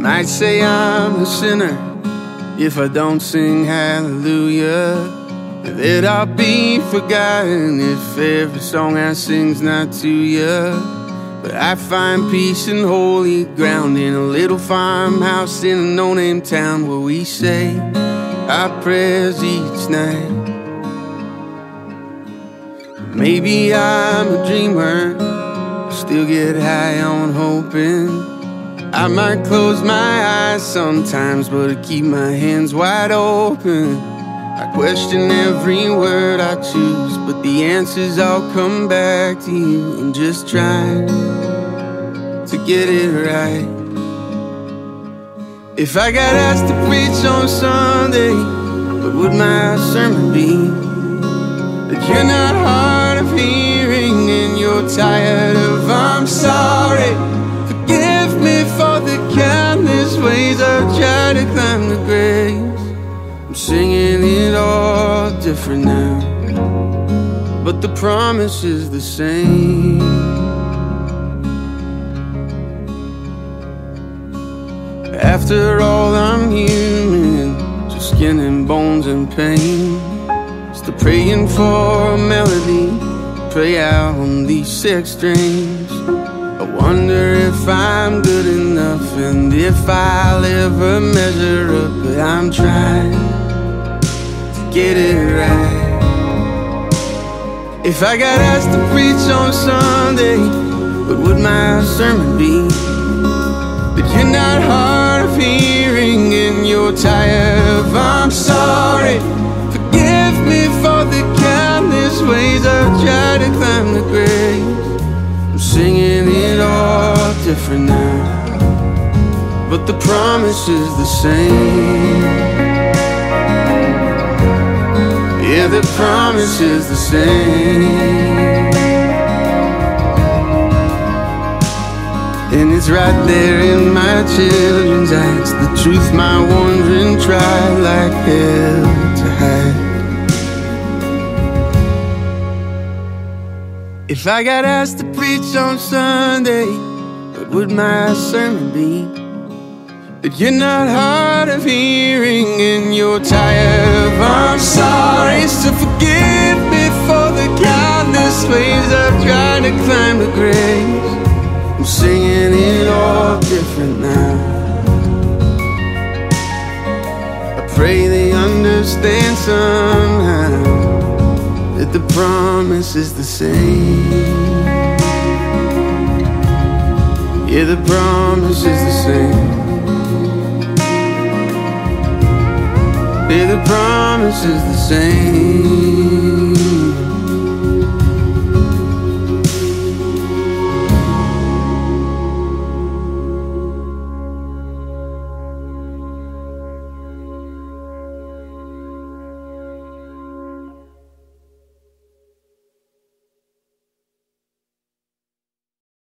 might say I'm a sinner if I don't sing hallelujah, that I'll be forgotten if every song I sing's not to you. But I find peace in holy ground in a little farmhouse in a no-name town where we say our prayers each night. Maybe I'm a dreamer, still get high on hoping. I might close my eyes sometimes, but I keep my hands wide open. I question every word I choose, but the answers all come back to you. I'm just trying to get it right. If I got asked to preach on Sunday, what would my sermon be? That you're not hard of hearing and you're tired of I'm sorry. Forgive me for the countless ways I've tried to climb the graves. I'm singing it all different now, but the promise is the same. After all, I'm human, just skin and bones and pain. Still praying for a melody, pray out on these 6 strings. I wonder if I'm good enough and if I'll ever measure up, but I'm trying to get it right. If I got asked to preach on Sunday, what would my sermon be? That you're not hard of hearing and you're tired of I'm sorry. Forgive me for the countless ways I've tried to climb the graves. I'm singing it all different now, but the promise is the same. Yeah, the promise is the same. And it's right there in my children's eyes, the truth my wandering tried like hell to hide. If I got asked to preach on Sunday, what would my sermon be? That you're not hard of hearing and you're tired of I'm sorry. So forgive me for the countless ways I've tried to climb the graves. I'm singing it all different now. I pray they understand somehow that the promise is the same. Yeah, the promise is the same. Yeah, the promise is the same.